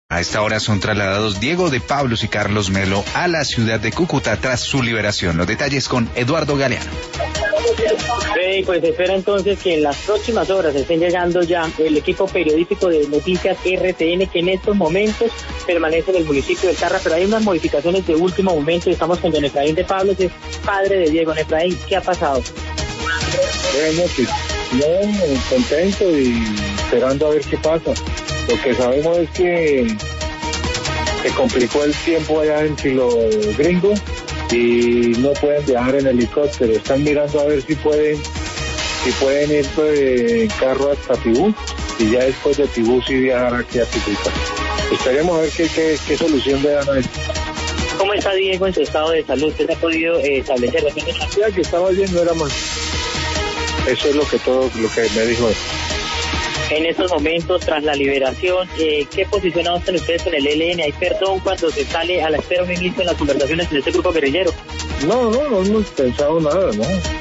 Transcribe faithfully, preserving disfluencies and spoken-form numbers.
A esta hora son trasladados Diego de Pablos y Carlos Melo a la ciudad de Cúcuta tras su liberación. Los detalles con Eduardo Galeano. Sí, pues se espera entonces que en las próximas horas estén llegando ya el equipo periodístico de Noticias R T N, que en estos momentos permanece en el municipio de Tarra, pero hay unas modificaciones de último momento. Estamos con don Efraín de Pablos, es padre de Diego. Efraín, ¿qué ha pasado? Bueno, pues no, contento y esperando a ver qué pasa. Lo que sabemos es que se complicó el tiempo allá en Chilo Gringo y no pueden viajar en helicóptero. Están mirando a ver si pueden si pueden ir de carro hasta Tibú y ya después de Tibú sí viajar aquí a Cúcuta. Esperemos a ver qué, qué, qué solución le dan a esto. ¿Cómo está Diego en su estado de salud? ¿Usted ha podido eh, establecer la cantidad que estaba bien? No era más. Eso es lo que todo lo que me dijo él. En estos momentos, tras la liberación, eh, ¿qué posición adoptan ustedes con el E L N? ¿Hay perdón cuando se sale a la espera un inicio en las conversaciones en este grupo guerrillero? No, no, no hemos pensado nada, ¿no?